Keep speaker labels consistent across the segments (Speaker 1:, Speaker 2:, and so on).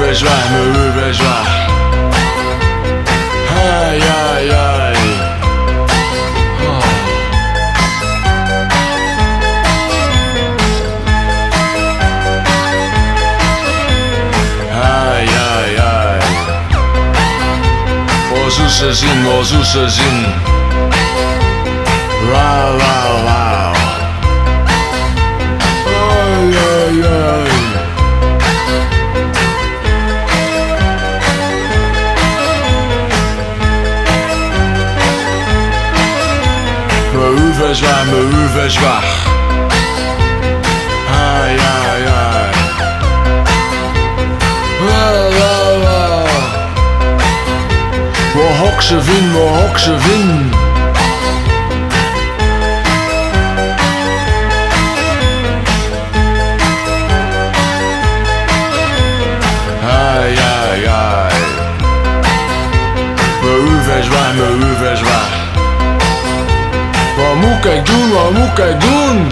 Speaker 1: mauvais joie. Aïe aïe aïe. Aïe aïe aïe. 我是蛇精，我是蛇精。哇哇哇！哎呀呀！mauvais joie. Aïe aïe aïe. Wow, wow, wow. 我60 我60 Aïe aïe aïe. Mauvais joie. Wat moet ik doen?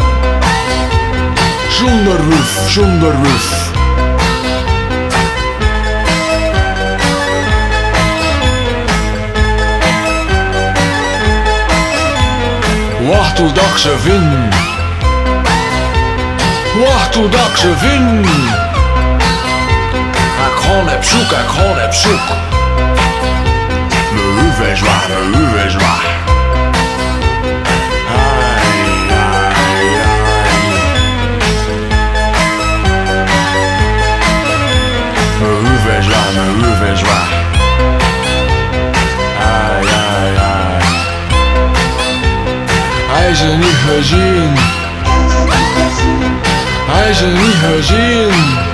Speaker 1: Zonder ruf. Wacht totdat ik ze vind. Ik ga op zoek. Mauvais joie. Mauvais joie. Aïe aïe aïe. Hij ze niet gezien.